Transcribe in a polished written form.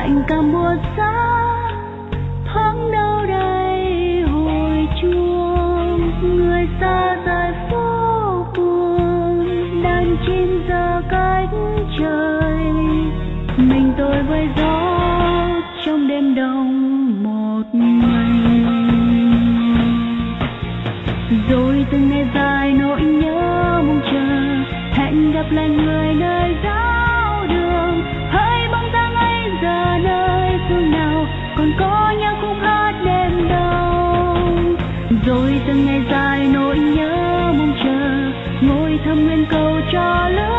lạnh cảm buốt giá thoáng đâu đây hồi chuông người xa rời phố buồn đàn chim giờ cách trời mình tôi với gió trong đêm đông một mình rồi từng ngày dài nỗi nhớ mong chờ hẹn gặp lại người nơi giáo đường hỡi bóng dáng ấy giờ nơi phương nào còn có nhớ khúc hát đêm đông rồi từng ngày dài nỗi nhớ mong chờ ngồi thầm nguyện cầu cho lứa